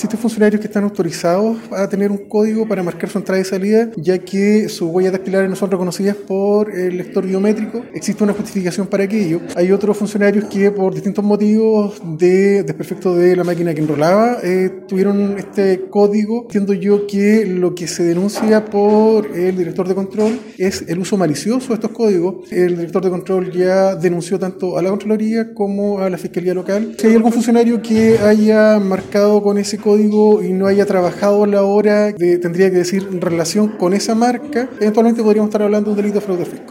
Existen funcionarios que están autorizados a tener un código para marcar su entrada y salida, ya que sus huellas dactilares no son reconocidas por el lector biométrico. Existe una justificación para aquello. Hay otros funcionarios que por distintos motivos de desperfecto de la máquina que enrolaba tuvieron este código. Entiendo yo que lo que se denuncia por el director de control es el uso malicioso de estos códigos. El director de control ya denunció tanto a la Contraloría como a la Fiscalía Local. Si hay algún funcionario que haya marcado con ese código y no haya trabajado la hora, tendría que decir en relación con esa marca, eventualmente podríamos estar hablando de un delito de fraude fiscal.